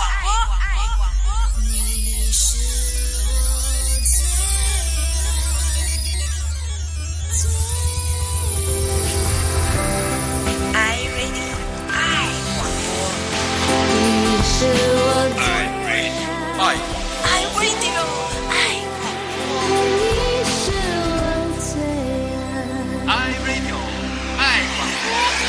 你是我最爱 iRadio 爱广播，你是我最爱 iRadio 爱广播，你是我最爱 iRadio 爱广播。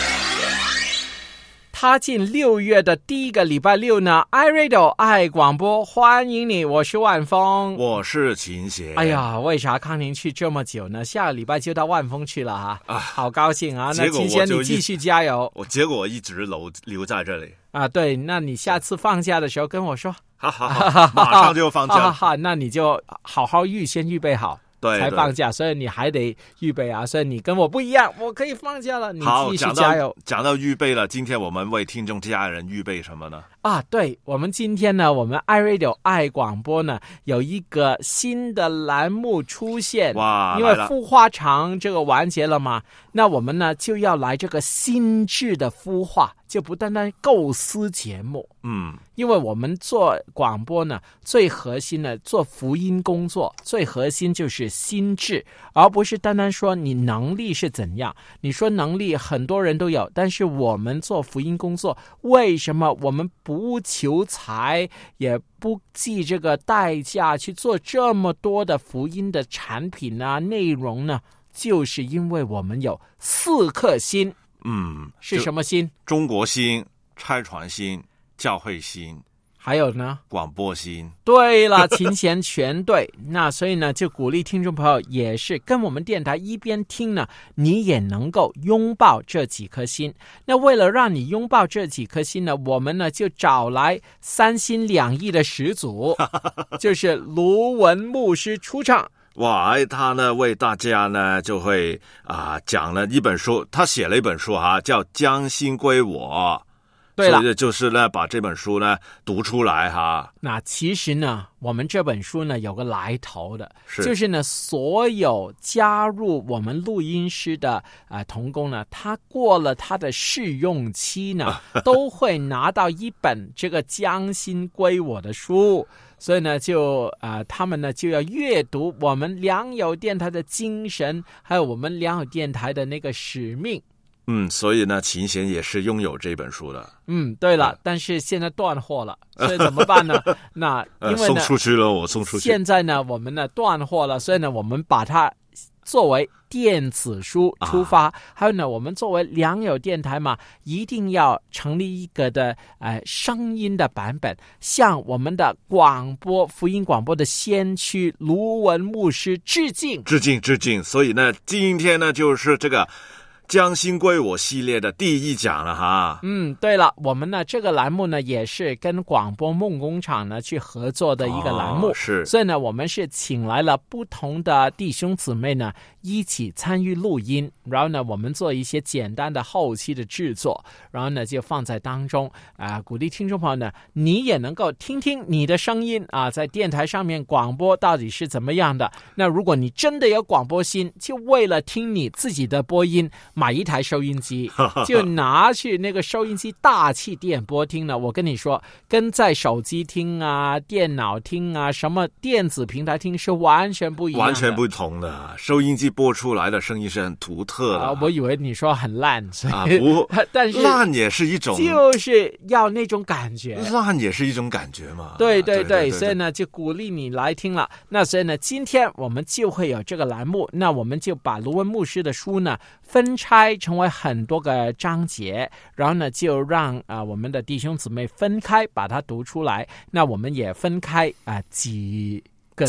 踏进6月的第一个礼拜六呢 iRadio 爱广播欢迎你，我是万峰， 我是秦贤。 哎呀，为啥康宁去这么久呢？下个礼拜就到万峰去了哈，好高兴啊！那秦贤你继续加油。 结果我一直留在这里啊，对，那你下次放假的时候跟我说， 好，马上就放假了。那你就好好先预备好。 对， 才放假，所以你还得预备啊！所以你跟我不一样，我可以放假了，你继续加油。 讲到预备了，今天我们为听众家人预备什么呢？ 啊，对，我们今天呢，我们 iRadio 爱广播呢有一个新的栏目出现。 哇！ 因为孵化场这个完结了嘛，那我们呢就要来这个心智的孵化，就不单单构思节目。因为我们做广播呢，最核心的做福音工作，最核心就是心智，而不是单单说你能力是怎样。你说能力很多人都有，但是我们做福音工作，为什么我们不求财，也不计这个代价去做这么多的福音的产品啊内容呢？就是因为我们有4颗心。是什么心？ 中国心、差传心、教会心， 还有呢？ 广播心。 对了，琴弦全对。那所以呢，就鼓励听众朋友也是跟我们电台一边听呢，你也能够拥抱这几颗心。那为了让你拥抱这几颗心呢，我们呢就找来3心2意的始祖，就是卢文牧师出场。 哇，他呢为大家呢就会讲了一本书，他写了一本书叫《将心归我》。对了，所以就是呢把这本书呢读出来哈。 那其实呢，我们这本书呢有个来头的，就是呢所有加入我们录音师的同工呢，他过了他的试用期呢，都会拿到一本这个《将心归我》的书。所以呢，他们呢就要阅读我们良友电台的精神，还有我们良友电台的那个使命。 所以呢，秦贤也是拥有这本书的。 对了，但是现在断货了，所以怎么办呢？那因为呢， 送出去了，我送出去。 现在呢，我们呢断货了，所以呢，我们把它作为电子书出发，还有呢，我们作为良友电台嘛，一定要成立一个的声音的版本，向我们的福音广播的先驱卢文牧师致敬。 所以呢，今天呢就是这个将心归我系列的第1讲了哈。 对了，我们呢这个栏目呢也是跟广播梦工厂呢去合作的一个栏目， 是。 所以呢我们是请来了不同的弟兄姊妹呢一起参与录音，然后呢我们做一些简单的后期的制作，然后呢就放在当中鼓励听众朋友呢，你也能够听听你的声音在电台上面广播到底是怎么样的。那如果你真的有广播心，就为了听你自己的播音，买一台收音机，就拿去那个收音机大气电波听呢。我跟你说，跟在手机听电脑听什么电子平台听是完全不一样的， 完全不同的。收音机播出来的声音是很独特的。 我以为你说很烂，但是烂也是一种， 就是要那种感觉。 烂也是一种感觉嘛。 对，所以呢，就鼓励你来听了。那所以呢，今天我们就会有这个栏目，那我们就把卢文牧师的书呢分拆成为很多个章节，然后呢就让我们的弟兄姊妹分开把它读出来。那我们也分开几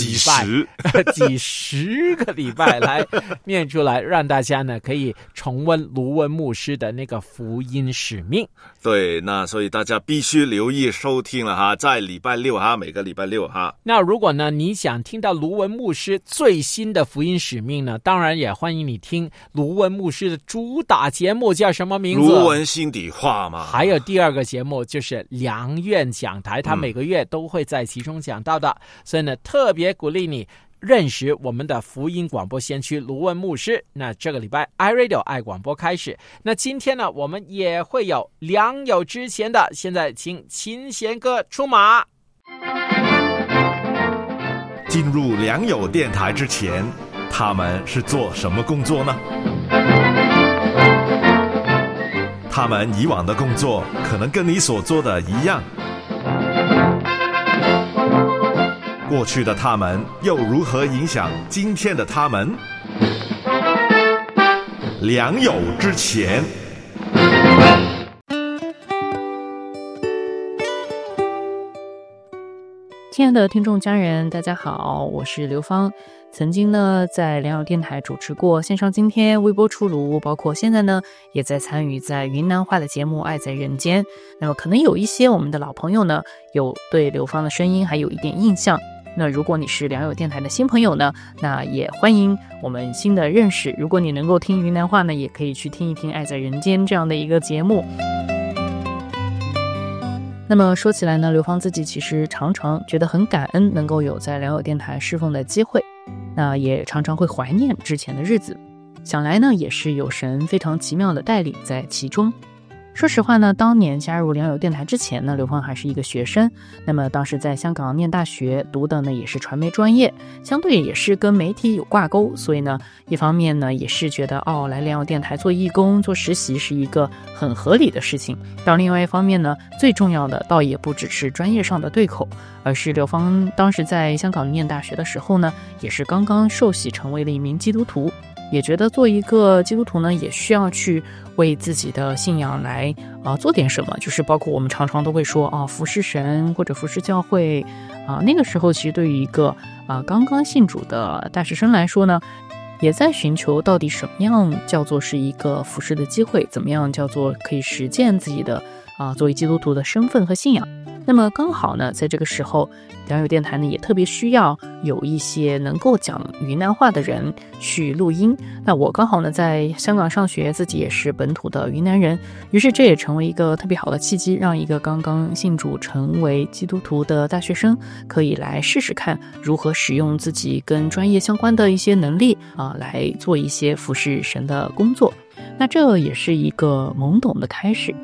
十个礼拜来念出来，让大家呢可以重温卢文牧师的那个福音使命。 对，那所以大家必须留意收听了哈，在礼拜六哈，每个礼拜六哈。 那如果呢你想听到卢文牧师最新的福音使命呢，当然也欢迎你听卢文牧师的主打节目，叫什么名字？ 卢文心底话嘛。 还有第2个节目就是良院讲台，他每个月都会在其中讲到的。所以呢特别鼓励你认识我们的福音广播先驱卢文牧师。那这个礼拜 iRadio 爱广播开始，那今天呢，我们也会有良友之前的，现在请琴弦哥出马。 进入良友电台之前，他们是做什么工作呢？他们以往的工作可能跟你所做的一样，过去的他们又如何影响今天的他们？良友之前。 亲爱的听众家人，大家好，我是刘芳。曾经呢，在良友电台主持过线上今天、微波出炉，包括现在呢，也在参与在云南话的节目《爱在人间》。那么，可能有一些我们的老朋友呢，有对刘芳的声音还有一点印象。那如果你是良友电台的新朋友呢，那也欢迎我们新的认识。如果你能够听云南话呢，也可以去听一听《爱在人间》这样的一个节目。那么说起来呢，刘芳自己其实常常觉得很感恩能够有在良友电台侍奉的机会，那也常常会怀念之前的日子，想来呢也是有神非常奇妙的带领在其中。说实话呢，当年加入良友电台之前呢，刘芳还是一个学生，那么当时在香港念大学，读的呢也是传媒专业，相对也是跟媒体有挂钩，所以呢一方面呢也是觉得来良友电台做义工做实习是一个很合理的事情，到另外一方面呢，最重要的倒也不只是专业上的对口，而是刘芳当时在香港念大学的时候呢，也是刚刚受洗成为了一名基督徒，也觉得做一个基督徒呢，也需要去为自己的信仰来做点什么，就是包括我们常常都会说服侍神或者服侍教会那个时候其实对于一个刚刚信主的大学生来说呢，也在寻求到底什么样叫做是一个服侍的机会，怎么样叫做可以实践自己的作为基督徒的身份和信仰。那么刚好呢，在这个时候良友电台呢也特别需要有一些能够讲云南话的人去录音。那我刚好呢在香港上学，自己也是本土的云南人，于是这也成为一个特别好的契机，让一个刚刚信主成为基督徒的大学生可以来试试看如何使用自己跟专业相关的一些能力来做一些服侍神的工作。那这也是一个懵懂的开始。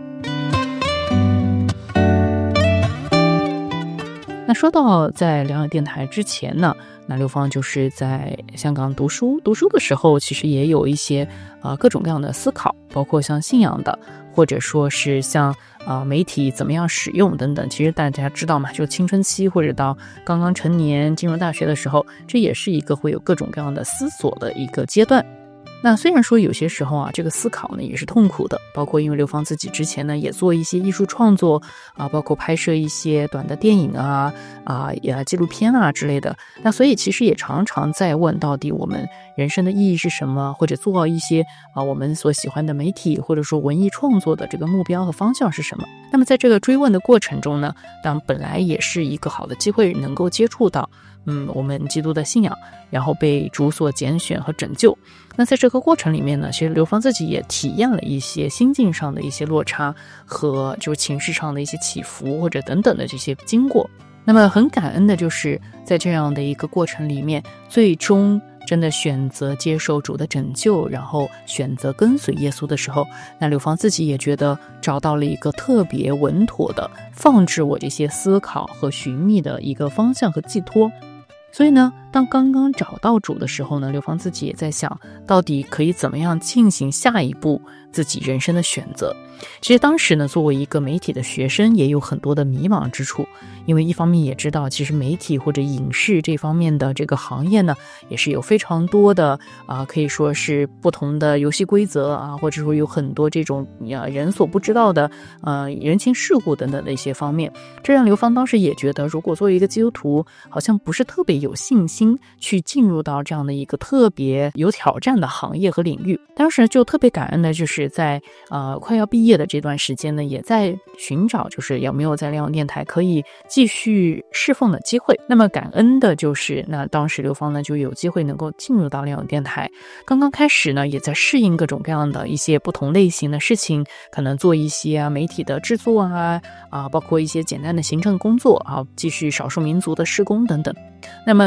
那说到在良友电台之前呢，那刘芳就是在香港读书的时候，其实也有一些各种各样的思考，包括像信仰的，或者说是像媒体怎么样使用等等。其实大家知道嘛，就青春期或者到刚刚成年进入大学的时候，这也是一个会有各种各样的思索的一个阶段。那虽然说有些时候这个思考呢也是痛苦的，包括因为刘芳自己之前呢也做一些艺术创作包括拍摄一些短的电影纪录片之类的。那所以其实也常常在问，到底我们人生的意义是什么，或者做一些我们所喜欢的媒体或者说文艺创作的这个目标和方向是什么。那么在这个追问的过程中呢，当本来也是一个好的机会能够接触到我们基督的信仰，然后被主所拣选和拯救。那在这个过程里面呢，其实刘芳自己也体验了一些心境上的一些落差和就是情绪上的一些起伏或者等等的这些经过。那么很感恩的就是在这样的一个过程里面，最终真的选择接受主的拯救，然后选择跟随耶稣的时候，那刘芳自己也觉得找到了一个特别稳妥的放置我这些思考和寻觅的一个方向和寄托。所以呢，当刚刚找到主的时候呢，刘芳自己也在想，到底可以怎么样进行下一步自己人生的选择。其实当时呢，作为一个媒体的学生，也有很多的迷茫之处，因为一方面也知道，其实媒体或者影视这方面的这个行业呢，也是有非常多的可以说是不同的游戏规则或者说有很多这种人所不知道的人情世故等等的一些方面。这让刘芳当时也觉得，如果作为一个基督徒，好像不是特别有信心去进入到这样的一个特别有挑战的行业和领域。当时就特别感恩的就是在快要毕业的这段时间呢，也在寻找就是有没有在良友电台可以继续侍奉的机会。那么感恩的就是那当时刘芳呢就有机会能够进入到良友电台，刚刚开始呢也在适应各种各样的一些不同类型的事情，可能做一些媒体的制作包括一些简单的行政工作继续少数民族的施工等等。那么在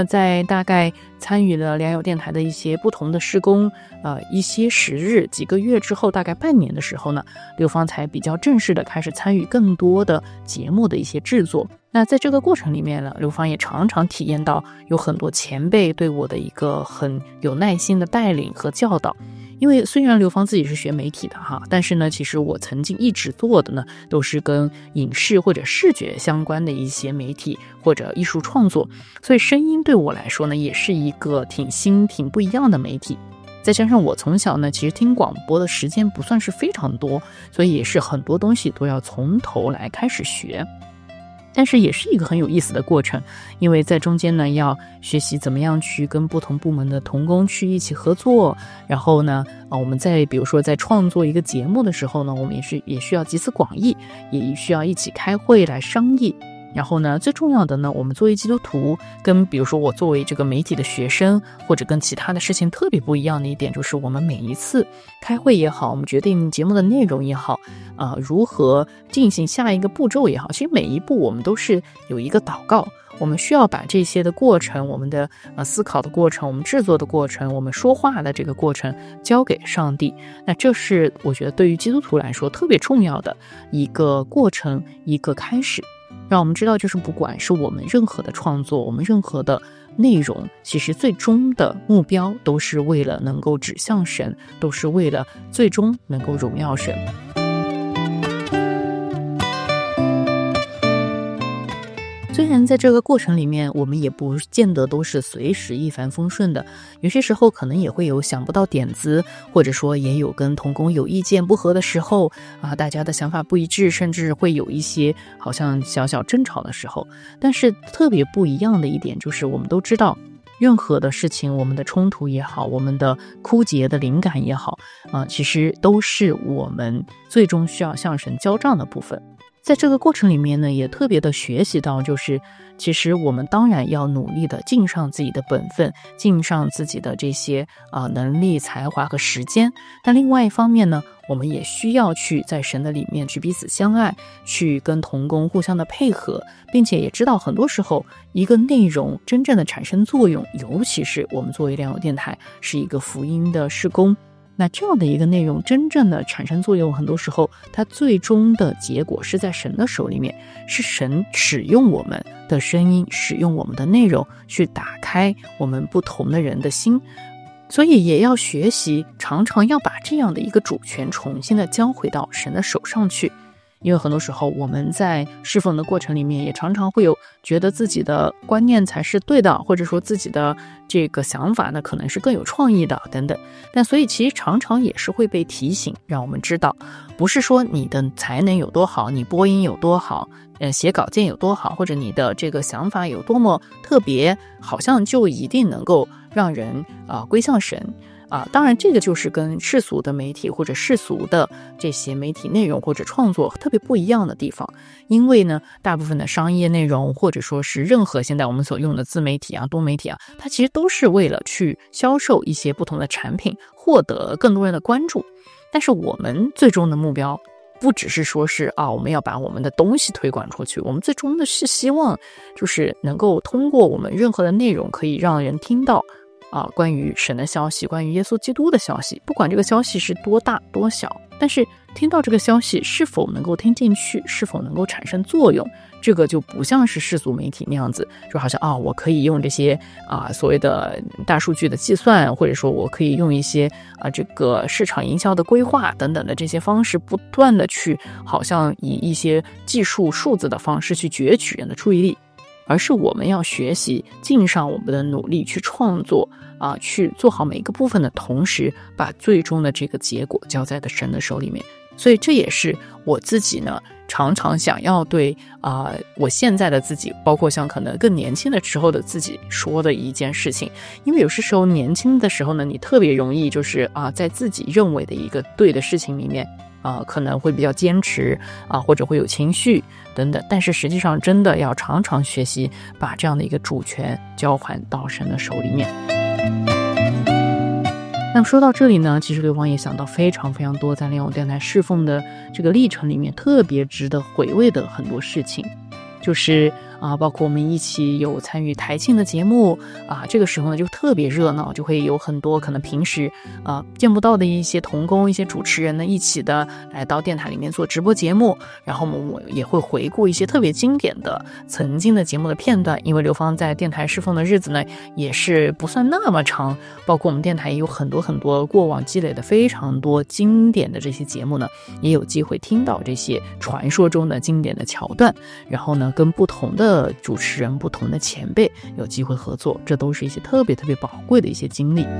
大概参与了良友电台的一些不同的事工，一些时日几个月之后，大概半年的时候呢，刘芳才比较正式的开始参与更多的节目的一些制作。那在这个过程里面呢，刘芳也常常体验到有很多前辈对我的一个很有耐心的带领和教导。因为虽然刘芳自己是学媒体的哈，但是呢，其实我曾经一直做的呢，都是跟影视或者视觉相关的一些媒体或者艺术创作，所以声音对我来说呢，也是一个挺新、挺不一样的媒体。再加上我从小呢，其实听广播的时间不算是非常多，所以也是很多东西都要从头来开始学。但是也是一个很有意思的过程，因为在中间呢，要学习怎么样去跟不同部门的同工去一起合作，然后呢，我们在比如说在创作一个节目的时候呢，我们也需要集思广益，也需要一起开会来商议。然后呢，最重要的呢，我们作为基督徒，跟比如说我作为这个媒体的学生，或者跟其他的事情特别不一样的一点，就是我们每一次开会也好，我们决定节目的内容也好，如何进行下一个步骤也好，其实每一步我们都是有一个祷告，我们需要把这些的过程，我们的思考的过程，我们制作的过程，我们说话的这个过程交给上帝。那这是我觉得对于基督徒来说特别重要的一个过程，一个开始。让我们知道，就是不管是我们任何的创作，我们任何的内容，其实最终的目标都是为了能够指向神，都是为了最终能够荣耀神。虽然在这个过程里面，我们也不见得都是随时一帆风顺的，有些时候可能也会有想不到点子，或者说也有跟同工有意见不合的时候大家的想法不一致，甚至会有一些好像小小争吵的时候。但是特别不一样的一点就是，我们都知道任何的事情，我们的冲突也好，我们的枯竭的灵感也好其实都是我们最终需要向神交账的部分。在这个过程里面呢，也特别的学习到，就是其实我们当然要努力的尽上自己的本分，尽上自己的这些能力、才华和时间。但另外一方面呢，我们也需要去在神的里面去彼此相爱，去跟同工互相的配合，并且也知道很多时候一个内容真正的产生作用，尤其是我们作为良友电台是一个福音的事工，那这样的一个内容真正的产生作用，很多时候它最终的结果是在神的手里面，是神使用我们的声音，使用我们的内容去打开我们不同的人的心。所以也要学习，常常要把这样的一个主权重新的交回到神的手上去。因为很多时候我们在侍奉的过程里面，也常常会有觉得自己的观念才是对的，或者说自己的这个想法呢可能是更有创意的等等。但所以其实常常也是会被提醒，让我们知道，不是说你的才能有多好，你播音有多好，写稿件有多好，或者你的这个想法有多么特别，好像就一定能够让人归向神。当然这个就是跟世俗的媒体或者世俗的这些媒体内容或者创作特别不一样的地方。因为呢，大部分的商业内容或者说是任何现在我们所用的自媒体多媒体它其实都是为了去销售一些不同的产品，获得更多人的关注。但是我们最终的目标不只是说是我们要把我们的东西推广出去，我们最终的是希望就是能够通过我们任何的内容可以让人听到关于神的消息，关于耶稣基督的消息，不管这个消息是多大多小，但是听到这个消息是否能够听进去，是否能够产生作用，这个就不像是世俗媒体那样子，就好像我可以用这些所谓的大数据的计算，或者说我可以用一些这个市场营销的规划等等的这些方式，不断的去好像以一些技术数字的方式去攫取人的注意力。而是我们要学习尽上我们的努力去创作去做好每一个部分的同时，把最终的这个结果交在神的手里面。所以这也是我自己呢常常想要对我现在的自己，包括像可能更年轻的时候的自己说的一件事情。因为有些时候年轻的时候呢，你特别容易就是在自己认为的一个对的事情里面可能会比较坚持或者会有情绪等等，但是实际上真的要常常学习把这样的一个主权交还到神的手里面。那么说到这里呢，其实刘芳也想到非常非常多在良友电台侍奉的这个历程里面特别值得回味的很多事情，就是包括我们一起有参与台庆的节目这个时候呢就特别热闹，就会有很多可能平时见不到的一些同工、一些主持人呢一起的来到电台里面做直播节目，然后我也会回顾一些特别经典的曾经的节目的片段，因为刘芳在电台侍奉的日子呢也是不算那么长，包括我们电台也有很多过往积累的非常多经典的这些节目呢，也有机会听到这些传说中的经典的桥段，然后呢跟不同的主持人、不同的前辈有机会合作，这都是一些特别宝贵的一些经历。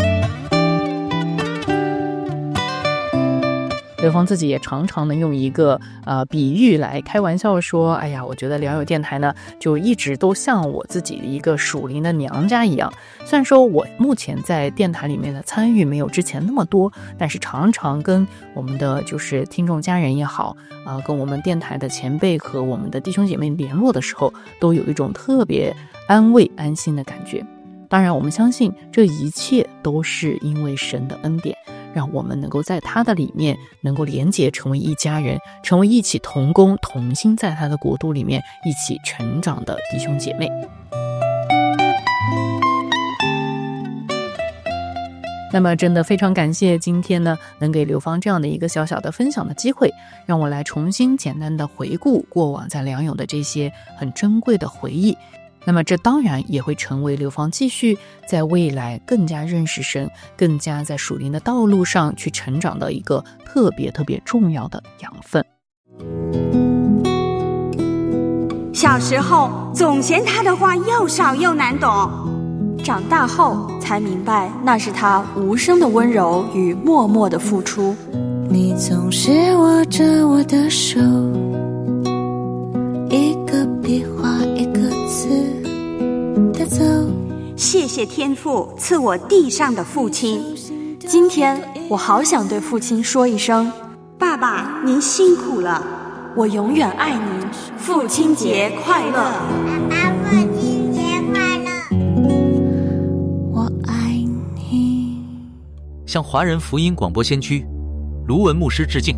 刘芳自己也常常的用一个比喻来开玩笑说，哎呀，我觉得良友电台呢就一直都像我自己的一个属灵的娘家一样。虽然说我目前在电台里面的参与没有之前那么多，但是常常跟我们的就是听众家人也好跟我们电台的前辈和我们的弟兄姐妹联络的时候，都有一种特别安慰安心的感觉。当然我们相信这一切都是因为神的恩典，让我们能够在他的里面能够连结成为一家人，成为一起同工同心在他的国度里面一起成长的弟兄姐妹。那么真的非常感谢今天呢能给刘芳这样的一个小小的分享的机会，让我来重新简单的回顾过往在良友的这些很珍贵的回忆。那么这当然也会成为刘芳继续在未来更加认识神，更加在属灵的道路上去成长的一个特别重要的养分。 小时候总嫌他的话又少又难懂， 长大后才明白那是他无声的温柔与默默的付出。 你总是握着我的手，一个笔画一个字的走。 谢谢天父赐我地上的父亲， 今天我好想对父亲说一声， 爸爸您辛苦了， 我永远爱您，父亲节快乐。 爸爸父亲节快乐，我爱你。 向华人福音广播先驱卢文牧师致敬。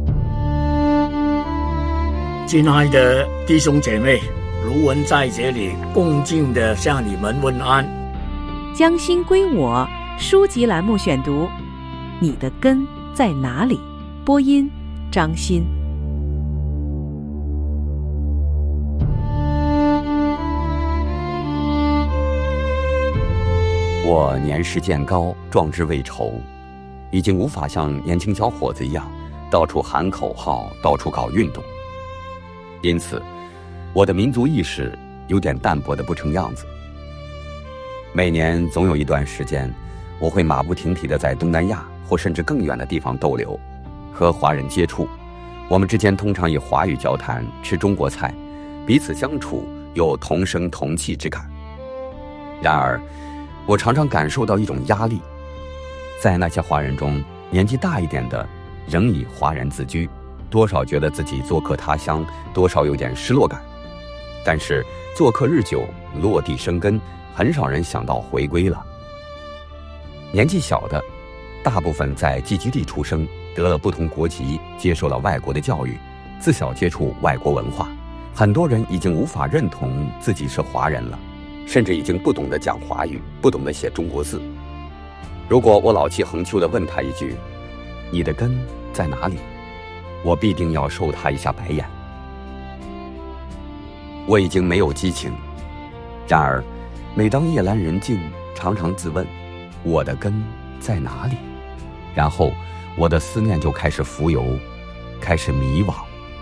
亲爱的弟兄姐妹，卢文在这里恭敬地向你们问安。 将心归我书籍栏目选读，你的根在哪里？播音张欣。 我年事渐高，壮志未酬，已经无法像年轻小伙子一样到处喊口号，到处搞运动。因此我的民族意识有点淡薄的不成样子。每年总有一段时间，我会马不停蹄地在东南亚或甚至更远的地方逗留，和华人接触。我们之间通常以华语交谈，吃中国菜，彼此相处有同声同气之感。然而我常常感受到一种压力，在那些华人中，年纪大一点的仍以华人自居，多少觉得自己做客他乡，多少有点失落感。但是做客日久，落地生根，很少人想到回归了。年纪小的大部分在寄居地出生，得了不同国籍，接受了外国的教育，自小接触外国文化，很多人已经无法认同自己是华人了，甚至已经不懂得讲华语，不懂得写中国字。如果我老气横秋地问他一句，你的根在哪里？我必定要受他一下白眼。我已经没有激情，然而每当夜阑人静，常常自问，我的根在哪里？然后我的思念就开始浮游，开始迷惘。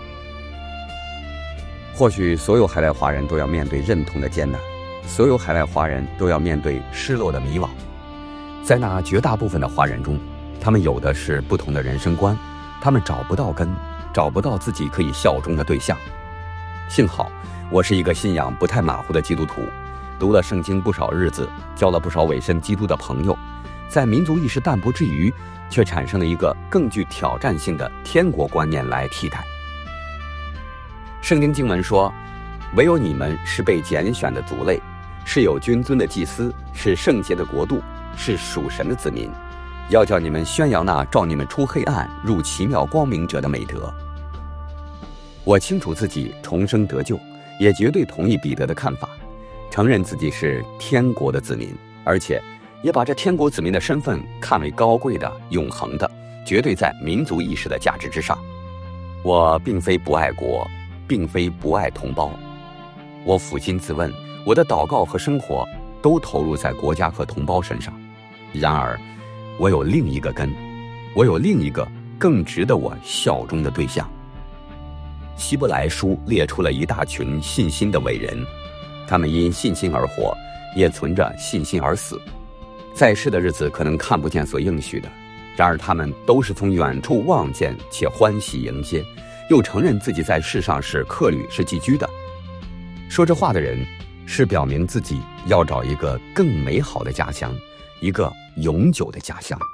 或许所有海外华人都要面对认同的艰难，所有海外华人都要面对失落的迷惘。在那绝大部分的华人中，他们有的是不同的人生观，他们找不到根，找不到自己可以效忠的对象。幸好我是一个信仰不太马虎的基督徒，读了圣经不少日子，交了不少委身基督的朋友，在民族意识淡薄之余，却产生了一个更具挑战性的天国观念来替代。圣经经文说，唯有你们是被拣选的族类，是有君尊的祭司，是圣洁的国度，是属神的子民，要叫你们宣扬那召你们出黑暗入奇妙光明者的美德。我清楚自己重生得救， 也绝对同意彼得的看法，承认自己是天国的子民，而且也把这天国子民的身份看为高贵的、永恒的，绝对在民族意识的价值之上。我并非不爱国，并非不爱同胞。我抚心自问，我的祷告和生活都投入在国家和同胞身上。然而，我有另一个根，我有另一个更值得我效忠的对象。希伯来书列出了一大群信心的伟人，他们因信心而活，也存着信心而死。在世的日子可能看不见所应许的，然而他们都是从远处望见且欢喜迎接，又承认自己在世上是客旅，是寄居的。说这话的人是表明自己要找一个更美好的家乡，一个永久的家乡。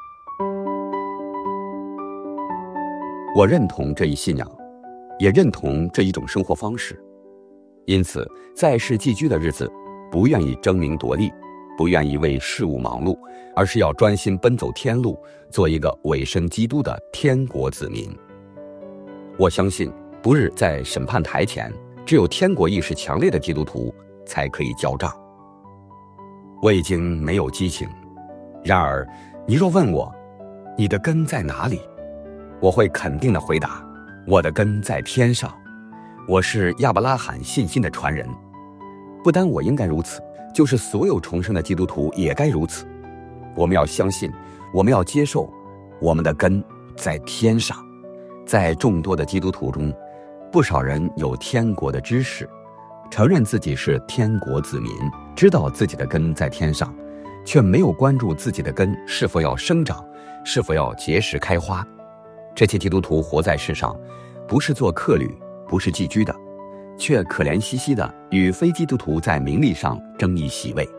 我认同这一信仰，也认同这一种生活方式，因此在世寄居的日子不愿意争名夺利，不愿意为事物忙碌，而是要专心奔走天路，做一个委身基督的天国子民。我相信不是在审判台前，只有天国意识强烈的基督徒才可以交账。我已经没有激情，然而你若问我你的根在哪里，我会肯定地回答，我的根在天上。我是亚伯拉罕信心的传人，不单我应该如此，就是所有重生的基督徒也该如此。我们要相信，我们要接受，我们的根在天上。在众多的基督徒中，不少人有天国的知识，承认自己是天国子民，知道自己的根在天上，却没有关注自己的根是否要生长，是否要结实开花。这些基督徒活在世上，不是做客旅，不是寄居的，却可怜兮兮的与非基督徒在名利上争一席位。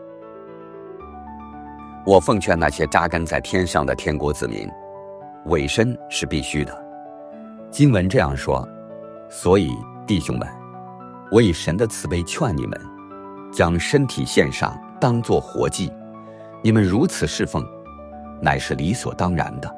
我奉劝那些扎根在天上的天国子民，委身是必须的。经文这样说，所以弟兄们，我以神的慈悲劝你们，将身体献上，当作活祭，你们如此侍奉，乃是理所当然的。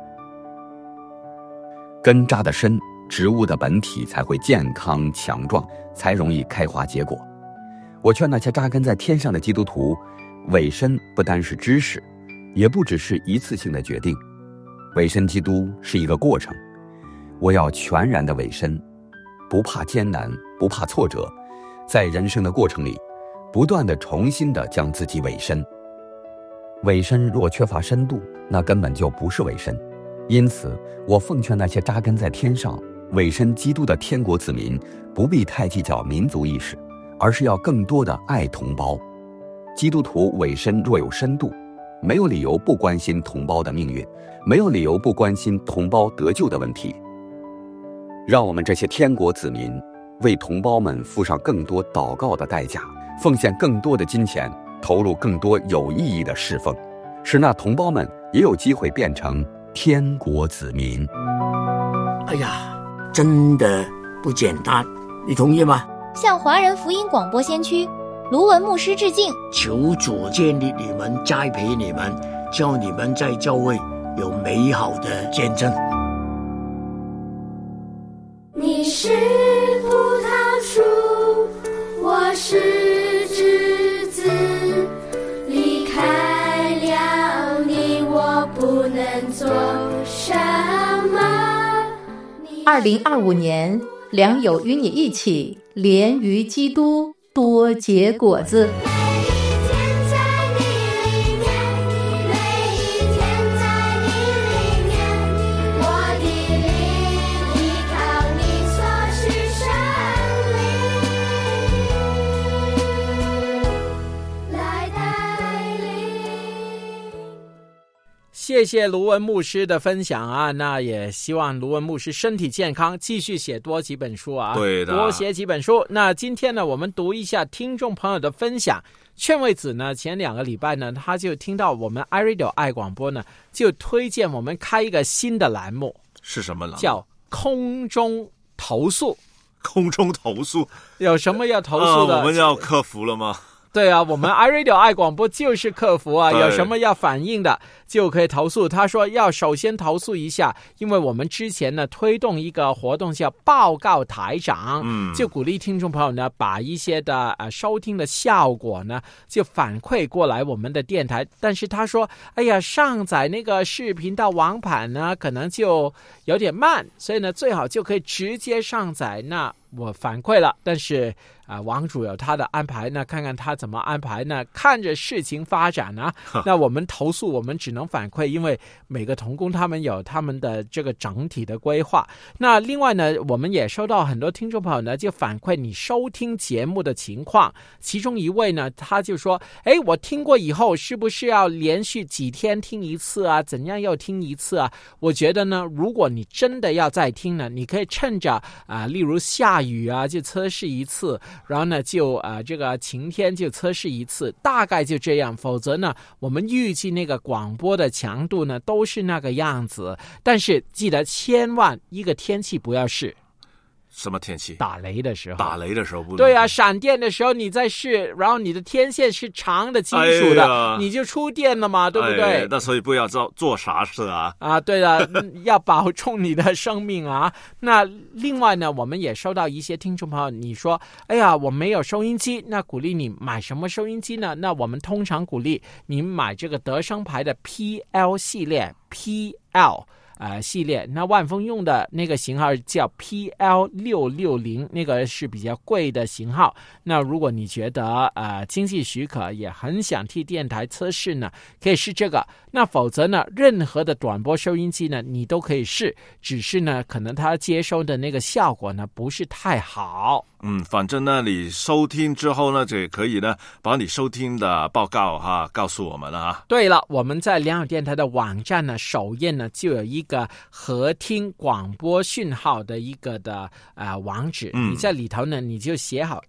根扎的深，植物的本体才会健康强壮，才容易开花结果。我劝那些扎根在天上的基督徒，委身不单是知识，也不只是一次性的决定，委身基督是一个过程。我要全然的委身，不怕艰难，不怕挫折，在人生的过程里，不断的重新的将自己委身。委身若缺乏深度，那根本就不是委身。因此，我奉劝那些扎根在天上、委身基督的天国子民，不必太计较民族意识，而是要更多的爱同胞。基督徒委身若有深度，没有理由不关心同胞的命运，没有理由不关心同胞得救的问题。让我们这些天国子民为同胞们付上更多祷告的代价，奉献更多的金钱，投入更多有意义的侍奉，使那同胞们也有机会变成天国子民。 哎呀，真的不简单，你同意吗？ 向华人福音广播先驱卢文牧师致敬， 求主建立你们，栽培你们，叫你们在教会有美好的见证。 你是葡萄树，我是枝子，离开了你，我不能做什么。 2025年，良友与你一起连于基督，多结果子。 谢谢卢文牧师的分享啊，那也希望卢文牧师身体健康，继续写多几本书啊， 对的， 多写几本书。那今天呢，我们读一下听众朋友的分享。劝慰子呢，前2个礼拜呢，他就听到我们 iRadio 爱广播呢，就推荐我们开一个新的栏目， 是什么栏目？ 叫空中投诉。 空中投诉有什么要投诉的？ 我们要克服了吗？ 对啊，我们 iRadio 爱广播就是客服啊，有什么要反映的就可以投诉。他说要首先投诉一下，因为我们之前呢推动一个活动叫报告台长，就鼓励听众朋友呢把一些的收听的效果呢就反馈过来我们的电台。但是他说，哎呀，上载那个视频到网盘呢可能就有点慢，所以呢最好就可以直接上载。那我反馈了，但是王主有他的安排，那看看他怎么安排呢？看着事情发展啊。那我们投诉，我们只能反馈，因为每个同工他们有他们的这个整体的规划。那另外呢，我们也收到很多听众朋友呢就反馈你收听节目的情况。其中一位呢，他就说：“哎，我听过以后，是不是要连续几天听一次啊？怎样要听一次啊？”我觉得呢，如果你真的要再听呢，你可以趁着例如下雨啊，就测试一次。然后呢，就这个晴天就测试一次，大概就这样。否则呢，我们预计那个广播的强度呢都是那个样子。但是记得千万一个天气不要试。 什么天气？ 打雷的时候。 打雷的时候不能。 对啊，闪电的时候你再试，然后你的天线是长的金属的，你就出电了嘛，对不对？ 那所以不要做傻事啊！ 对了，要保重你的生命啊！那另外呢，我们也收到一些听众朋友，你说，哎呀，我没有收音机，那鼓励你买什么收音机呢？那我们通常鼓励你买这个德声牌的 PL 系列 PL。系列，那万丰用的那个型号叫 PL660， 那个是比较贵的型号。那如果你觉得经济许可，也很想替电台测试呢，可以试这个。那否则呢，任何的短波收音机呢，你都可以试，只是呢，可能它接收的那个效果呢，不是太好。 反正呢，你收听之后呢，就可以呢，把你收听的报告告诉我们了啊。 对了，我们在良友电台的网站呢，首页呢就有一个合听广播讯号的一个的网址，你在里头呢，你就写好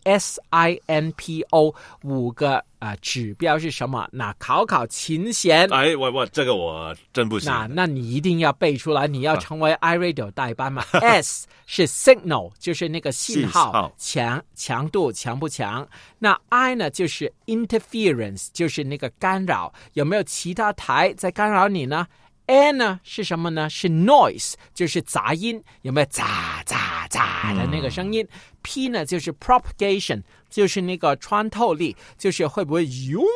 SINPO 5个指标是什么？那考琴弦。 我这个我真不行。 那你一定要背出来，你要成为 iRadio 代班嘛。S 是 signal， 就是那个信号强度强不强。那 I 呢就是 interference， 就是那个干扰，有没有其他台在干扰你呢？N 呢是什么呢？是 noise， 就是杂音，有没有喳喳喳的那个声音？P 呢就是 propagation， 就是那个穿透力，就是会不会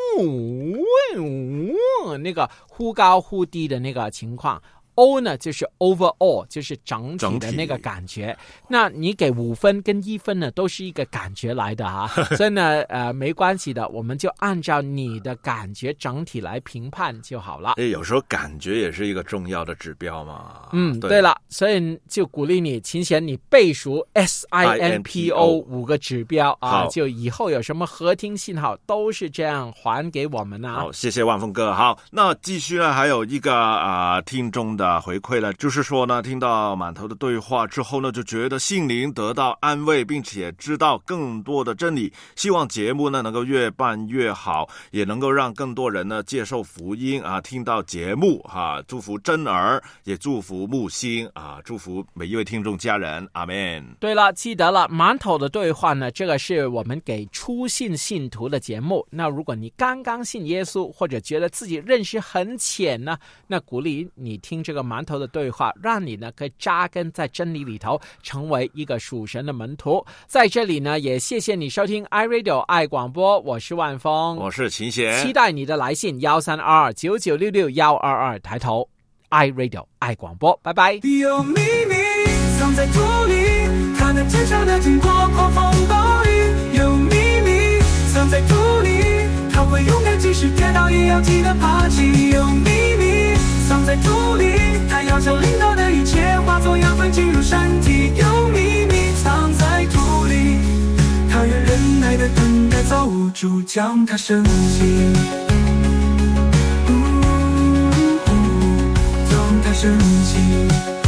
那个忽高忽低的那个情况。O 呢就是 overall， 就是整体的那个感觉。那你给5分跟1分呢，都是一个感觉来的所以呢没关系的，我们就按照你的感觉整体来评判就好了。 有时候感觉也是一个重要的指标嘛。 对了，所以就鼓励你琴弦你背熟 SINPO 5个指标就以后有什么合听信号都是这样还给我们好，谢谢万峰哥。好，那继续呢，还有一个听众的回馈了，就是说呢，听到满头的对话之后呢，就觉得心灵得到安慰，并且知道更多的真理。希望节目呢能够越办越好，也能够让更多人呢接受福音听到节目祝福真儿，也祝福木星祝福每一位听众家人，阿们。 对了，记得了，满头的对话呢，这个是我们给初信信徒的节目。那如果你刚刚信耶稣，或者觉得自己认识很浅呢，那鼓励你听这个馒头的对话，让你呢可以扎根在真理里头，成为一个属神的门徒。在这里呢，也谢谢你收听 iRadio 爱广播，我是万峰， 我是秦贤， 期待你的来信132299662122，抬头 iRadio 爱广播，拜拜。 有秘密藏在土里，它能坚强的经过狂风暴雨。有秘密藏在土里，它会勇敢即使跌倒也要记得爬起。有秘密藏在土里，它要将领导的一切化作养分进入身体。有秘密藏在土里，它愿忍耐的等待造物主将它升起，将它升起。